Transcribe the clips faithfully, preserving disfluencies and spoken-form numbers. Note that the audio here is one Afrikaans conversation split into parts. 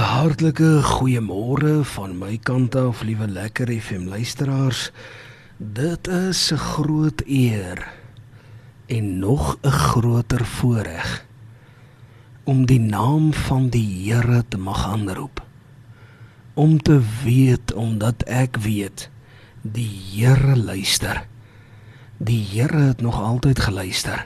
Hartlike goeiemôre van my kant af, liewe Lekker F M luisteraars. Dit is 'n groot eer en nog 'n groter voorreg om die naam van die Here te mag aanroep. Om te weet, omdat ek weet, die Here luister. Die Here het nog altyd geluister.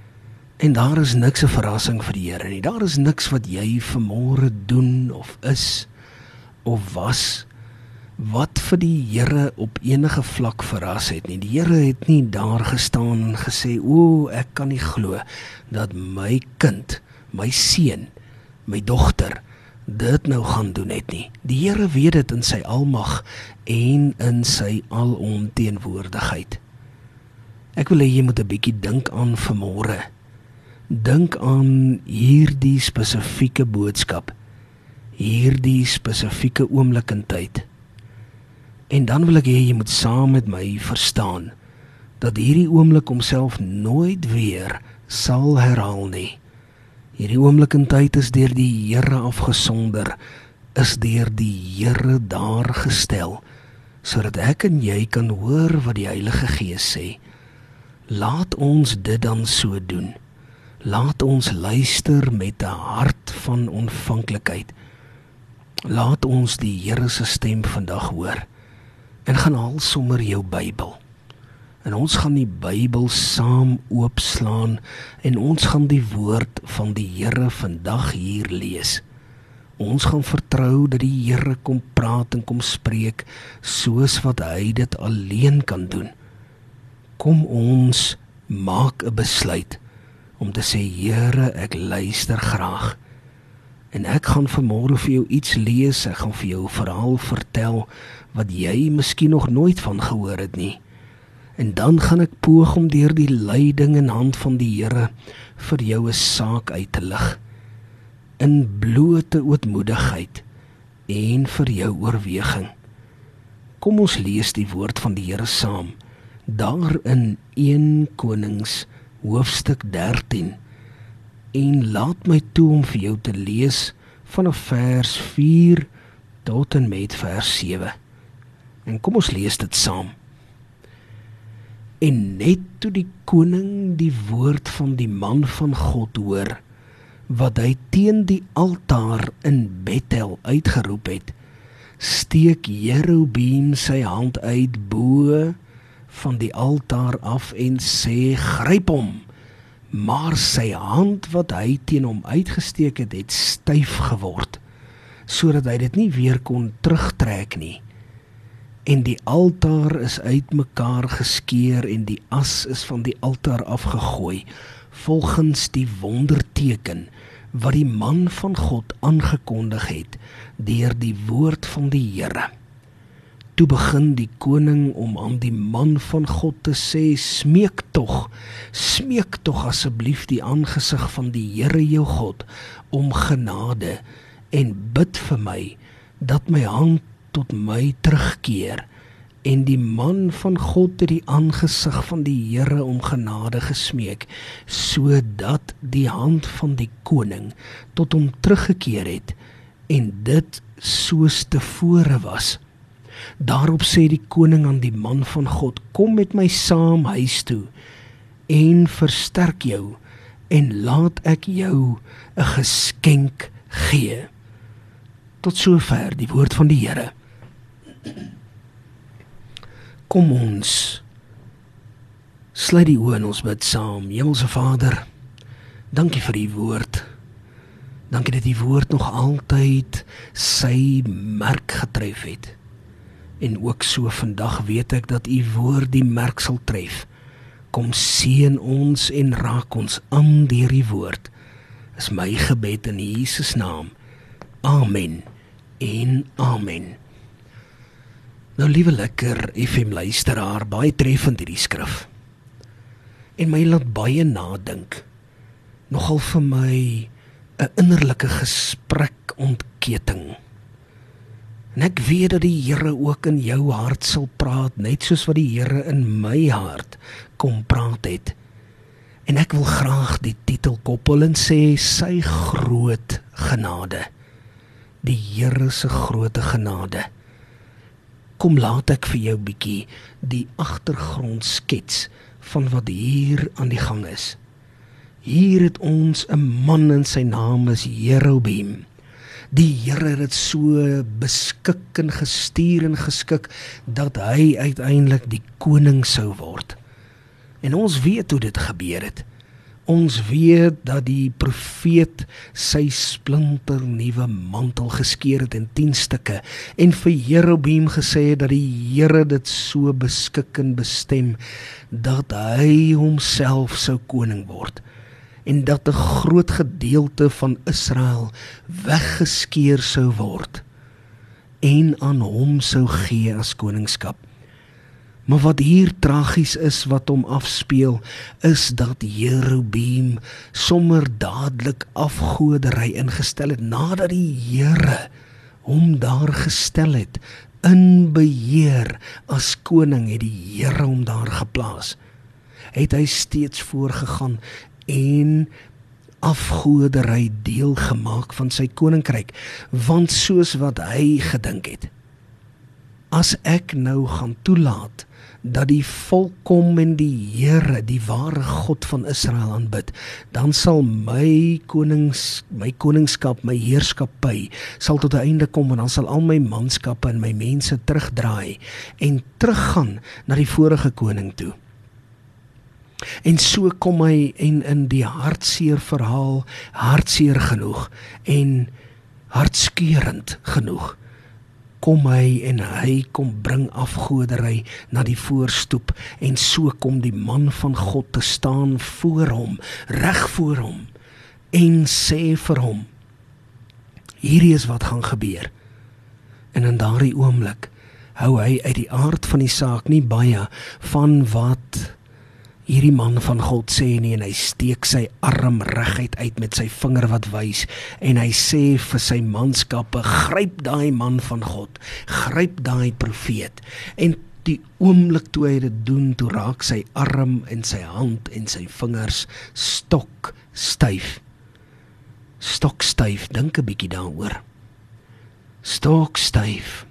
En daar is niks 'n verrassing vir die Here nie. Daar is niks wat jy vanmôre doen of is of was wat vir die Here op enige vlak verras het nie. Die Here het nie daar gestaan en gesê, o, ek kan nie glo dat my kind, my seun, my dogter dit nou gaan doen het nie. Die Here weet dit in sy almag en in sy alomteenwoordigheid. Ek wil hê jy moet 'n bietjie dink aan vanmôre. Dink aan hierdie spesifieke boodskap, hierdie spesifieke oomblik in tyd. En dan wil ek hê jy moet saam met my verstaan, dat hierdie oomblik homself nooit weer sal herhaal nie. Hierdie oomblik in tyd is deur die Here afgesonder, is deur die Here daar gestel, sodat ek en jy kan hoor wat die Heilige Gees sê. Laat ons dit dan so doen. Laat ons luister met 'n hart van ontvanklikheid. Laat ons die Here se stem vandag hoor. En gaan haal sommer jou Bybel. En ons gaan die Bybel saam oopslaan en ons gaan die woord van die Here vandag hier lees. Ons gaan vertrou dat die Here kom praat en kom spreek soos wat hy dit alleen kan doen. Kom ons maak 'n besluit om te sê, Here, ek luister graag. En ek gaan vanmôre vir jou iets lees, ek gaan vir jou 'n verhaal vertel, wat jy miskien nog nooit van gehoor het nie. En dan gaan ek poog om deur die leiding en hand van die Here vir jou 'n saak uit te lig, in blote ootmoedigheid en vir jou oorweging. Kom ons lees die woord van die Here saam, daar in Eerste Konings hoofstuk dertien, en laat my toe om vir jou te lees vanaf vers vier tot en met vers sewe. En kom ons lees dit saam. En net toe die koning die woord van die man van God hoor, wat hy teen die altaar in Bethel uitgeroep het, steek Jerobeam sy hand uit bo van die altaar af en sê, gryp hom, maar sy hand wat hy teen hom uitgesteek het, het styf geword, sodat hy dit nie weer kon terugtrek nie. En die altaar is uitmekaar geskeur en die as is van die altaar afgegooi, volgens die wonderteken wat die man van God aangekondig het, deur die woord van die Here. Toe begin die koning om aan die man van God te sê, smeek tog, smeek tog asseblief die aangesig van die Here jou God om genade en bid vir my, dat my hand tot my terugkeer. En die man van God het die aangesig van die Here om genade gesmeek, sodat die hand van die koning tot hom teruggekeer het, en dit soos tevore was. Daarop sê die koning aan die man van God, kom met my saam huis toe, en versterk jou, en laat ek jou 'n geskenk gee. Tot sover die woord van die Here. Kom ons, sluit die oë en ons bid saam. Hemelse Vader, dankie vir die woord. Dankie dat die woord nog altyd sy merk getref het. En ook so vandag weet ek dat u woord die merk sal tref. Kom seën ons en raak ons aan deur die woord. Is my gebed in Jesus naam. Amen en amen. Nou liewe Lekker F M luisteraar, baie treffend hierdie skrif. En my laat baie nadink. Nogal vir my 'n innerlike gesprek ontketing. En ek weet dat die Here ook in jou hart sal praat, net soos wat die Here in my hart kom praat het. En ek wil graag die titel koppel en sê, sy groot genade. die Here se groote genade. Kom laat ek vir jou bietjie die agtergrond skets van wat hier aan die gang is. Hier het ons 'n man en sy naam is Jerobeam. Die Here het dit so beskik en gestuur en geskik, dat hy uiteindelik die koning sou word. En ons weet hoe dit gebeur het. Ons weet dat die profeet sy splinter nuwe mantel geskeur het in tien stukke, en vir Jerobeam gesê het dat die Here dit so beskik en bestem, dat hy homself sou koning word, en dat 'n groot gedeelte van Israel weggeskeur sou word, en aan hom sou gee as koningskap. Maar wat hier tragies is, wat hom afspeel, is dat Jerobeam sommer dadelik afgodery ingestel het, nadat die Here hom daar gestel het, in beheer as koning, het die Here hom daar geplaas. Het hy steeds voorgegaan en afgodery deel gemaak van sy koninkryk, want soos wat hy gedink het, as ek nou gaan toelaat dat die volk kom en die Here, die ware God van Israel aanbid, dan sal my konings, my koningskap, my heerskappy, sal tot 'n einde kom, en dan sal al my manskappe en my mense terugdraai, en teruggaan na die vorige koning toe. En so kom hy, en in die hartseer verhaal, hartseer genoeg, en hartskeurend genoeg, kom hy en hy kom bring afgodery na die voorstoep, en so kom die man van God te staan voor hom, reg voor hom, en sê vir hom, hierdie is wat gaan gebeur. En in daardie oomblik hou hy uit die aard van die saak nie baie van wat hierdie man van God sê nie, en hy steek sy arm reguit uit met sy vinger wat wys, en hy sê vir sy manskappe, gryp daai man van God, gryp daai profeet. En die oomblik toe hy dit doen, toe raak sy arm en sy hand en sy vingers stok styf. Stok styf, dink 'n bietjie daaroor. Stok styf.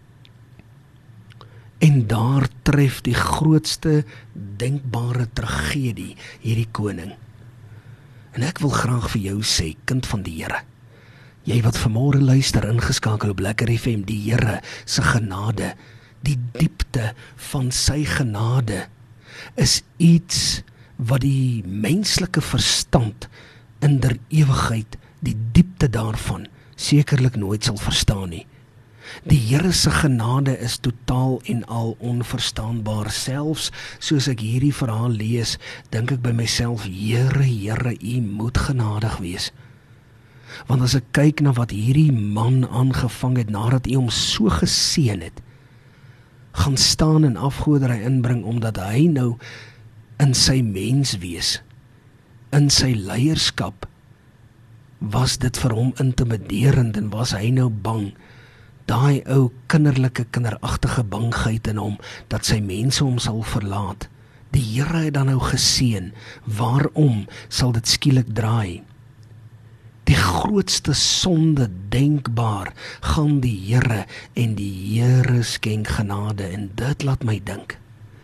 En daar tref die grootste denkbare tragedie hierdie koning. En ek wil graag vir jou sê, kind van die Here, jy wat vanmôre luister, ingeskakel op Lekker F M, die Here se genade, die diepte van sy genade, is iets wat die menslike verstand in der ewigheid, die diepte daarvan, sekerlik nooit sal verstaan nie. Die Here se genade is totaal en al onverstaanbaar. Selfs soos ek hierdie verhaal lees, dink ek by myself, Here, Here, U moet genadig wees. Want as ek kyk na wat hierdie man aangevang het, nadat U hom so geseën het, gaan staan en afgodery inbring, omdat hy nou in sy menswees, in sy leierskap, was dit vir hom intimiderend, en was hy nou bang, daai ou kinderlike, kinderagtige bangheid in hom, dat sy mense hom sal verlaat. Die Here het dan nou geseën, waarom sal dit skielik draai? Die grootste sonde denkbaar, gaan die Here, en die Here skenk genade, en dit laat my dink.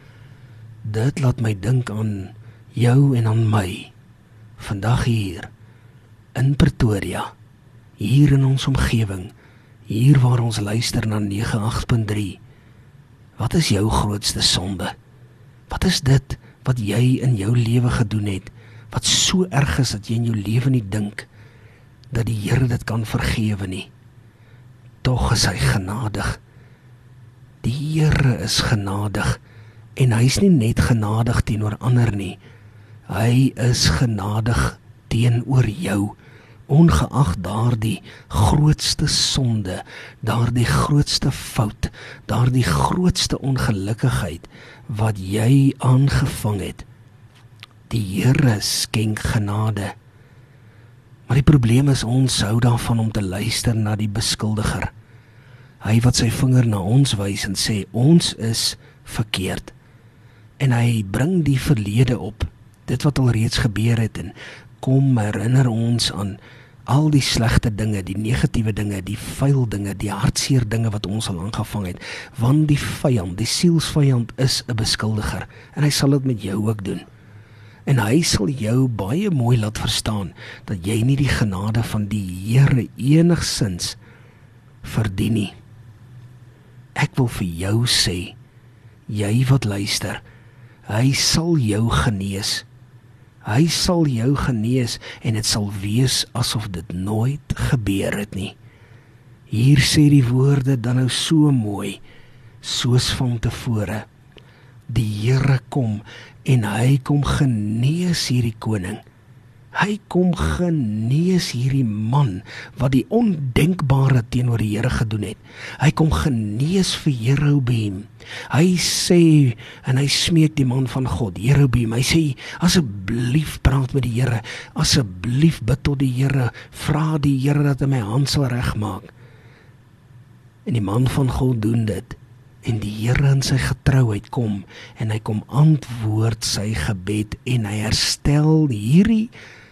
Dit laat my dink aan jou en aan my, vandag hier, in Pretoria, hier in ons omgewing, hier waar ons luister na nege agt punt drie. Wat is jou grootste sonde? Wat is dit wat jy in jou lewe gedoen het, wat so erg is dat jy in jou lewe nie dink, dat die Here dit kan vergewe nie? Tog is hy genadig. Die Here is genadig, en hy is nie net genadig teenoor ander nie, hy is genadig teenoor jou, ongeag daardie grootste sonde, daardie grootste fout, daardie grootste ongelukkigheid wat jy aangevang het. Die Here skenk genade. Maar die probleem is, ons hou daarvan om te luister na die beskuldiger. Hy wat sy vinger na ons wys en sê, ons is verkeerd. En hy bring die verlede op, dit wat al reeds gebeur het, en kom herinner ons aan al die slegte dinge, die negatiewe dinge, die vuil dinge, die hartseer dinge wat ons al aangevang het, want die vyand, die sielsvyand is 'n beskuldiger, en hy sal dit met jou ook doen. En hy sal jou baie mooi laat verstaan, dat jy nie die genade van die Here enigsins verdien nie. Ek wil vir jou sê, jy wat luister, hy sal jou genees. Hy sal jou genees, en dit sal wees asof dit nooit gebeur het nie. Hier sê die woorde dan nou so mooi, soos van tevore. Die Here kom, en hy kom genees hierdie koning. Hy kom genees hierdie man, wat die ondenkbare teenoor die Here gedoen het. Hy kom genees vir Jerobeam. Hy sê, en hy smeek die man van God, Jerobeam, hy sê, asseblief praat met die Here, asseblief bid tot die Here, vra die Here dat hy my hand sal regmaak. En die man van God doen dit, en die Here in sy getrouheid kom, en hy kom antwoord sy gebed, en hy herstel hierdie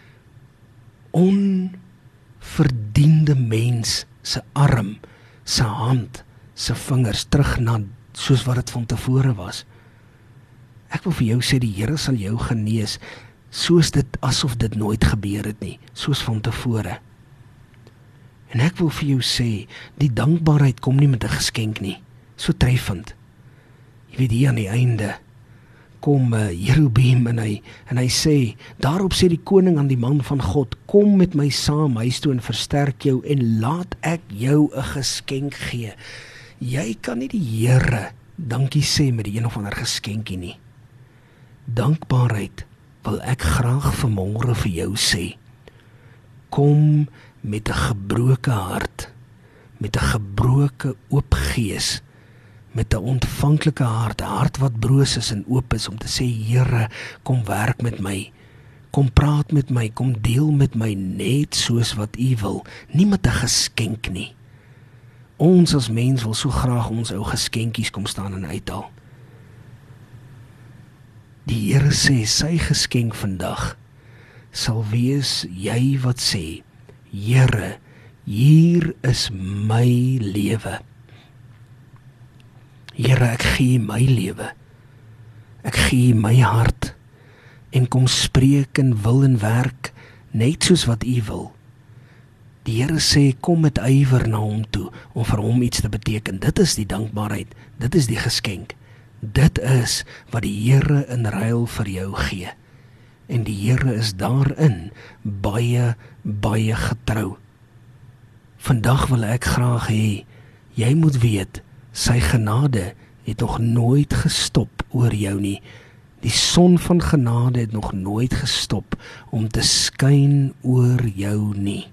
onverdiende mens se arm, se hand, se vingers terug na soos wat dit van tevore was. Ek wil vir jou sê, die Here sal jou genees, soos dit asof dit nooit gebeur het nie, soos van tevore. En ek wil vir jou sê, die dankbaarheid kom nie met 'n geskenk nie, so treffend. Jy weet, hier aan die einde kom uh, Jerobeam en hy, en hy sê, daarop sê die koning aan die man van God, kom met my saam huis toe en versterk jou, en laat ek jou 'n geskenk gee. Jy kan nie die Here dankie sê met die een of ander geskenkie nie. Dankbaarheid wil ek graag vanmôre vir jou sê. Kom met 'n gebroke hart, met 'n gebroke oop gees, met 'n ontvanklike hart, 'n hart wat broos is en oop is om te sê, Here, kom werk met my, kom praat met my, kom deel met my net soos wat U wil, nie met 'n geskenk nie. Ons as mens wil so graag ons ou geskenkies kom staan en uithaal. Die Here sê, sy geskenk vandag sal wees jy wat sê, Here, hier is my lewe. Here, ek gee my lewe. Ek gee my hart en kom spreek en wil en werk net soos wat U wil. Die Here sê, kom met ywer na hom toe om vir hom iets te beteken. Dit is die dankbaarheid, dit is die geskenk. Dit is wat die Here in ruil vir jou gee. En die Here is daarin baie, baie getrou. Vandag wil ek graag hê, jy moet weet, sy genade het nog nooit gestop oor jou nie. Die son van genade het nog nooit gestop om te skyn oor jou nie.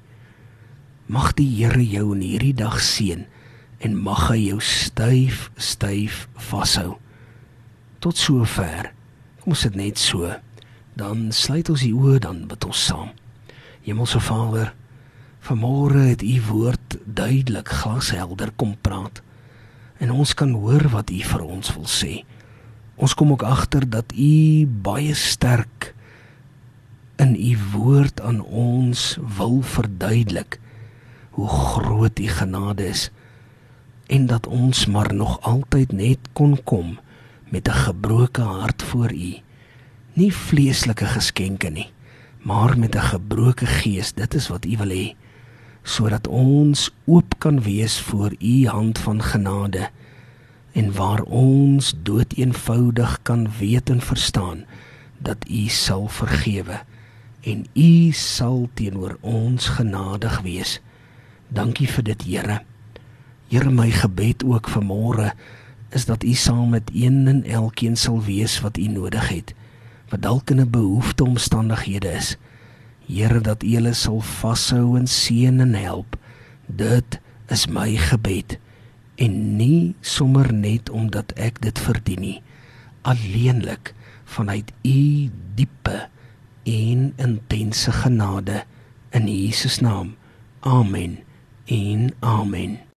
Mag die Here jou in hierdie dag seën en mag hy jou styf, styf vashou. Tot sover. Kom ons sit net so. Dan sluit ons die oë, dan bid ons saam. Hemelse Vader, vanmôre het U woord duidelik, glashelder kom praat. En ons kan hoor wat U vir ons wil sê. Ons kom ook agter dat U baie sterk in U woord aan ons wil verduidelik hoe groot U genade is, en dat ons maar nog altyd net kon kom met 'n gebroke hart voor U. Nie vleeslike geskenke nie, maar met 'n gebroke gees, dit is wat U wil hê, sodat ons oop kan wees voor U hand van genade, en waar ons doeteenvoudig kan weet en verstaan, dat U sal vergewe, en U sal teenoor ons genadig wees. Dankie vir dit, Here. Here, my gebed ook vanmôre is dat U saam met een en elkeen sal wees wat U nodig het, wat dalk in 'n behoefte omstandighede is. Here, dat U hulle sal vashou en seën en help. Dit is my gebed, en nie sommer net omdat ek dit verdien nie, alleenlik vanuit U diepe en intense genade, in Jesus naam. Amen en amen.